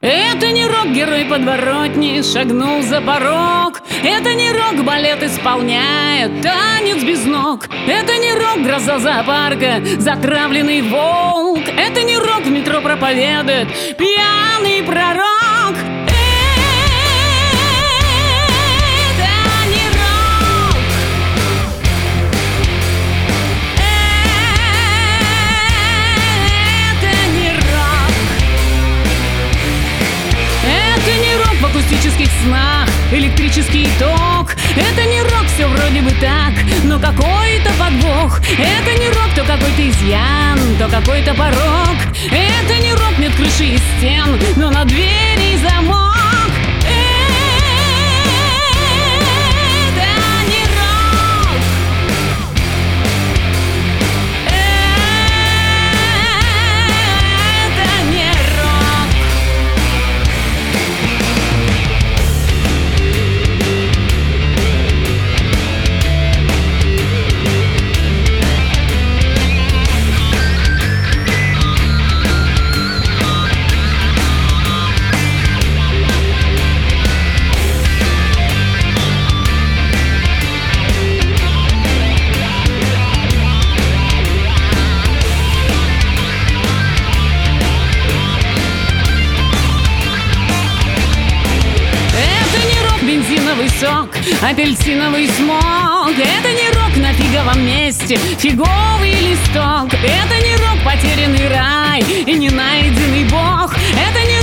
Это не рок-герой подворотни шагнул за порог. Это не рок-балет исполняет танец без ног. Это не рок-гроза зоопарка, затравленный волк. Это не рок в метро проповедует пьяный пророк. В акустических снах электрический ток. Это не рок, все вроде бы так, но какой-то подвох. Это не рок, то какой-то изъян, то какой-то порог. Это не рок, нет крыши и стен, но на двери замок. Бензиновый сок, апельсиновый смог. Это не рок на фиговом месте, фиговый листок. Это не рок, потерянный рай и не найденный бог. Это не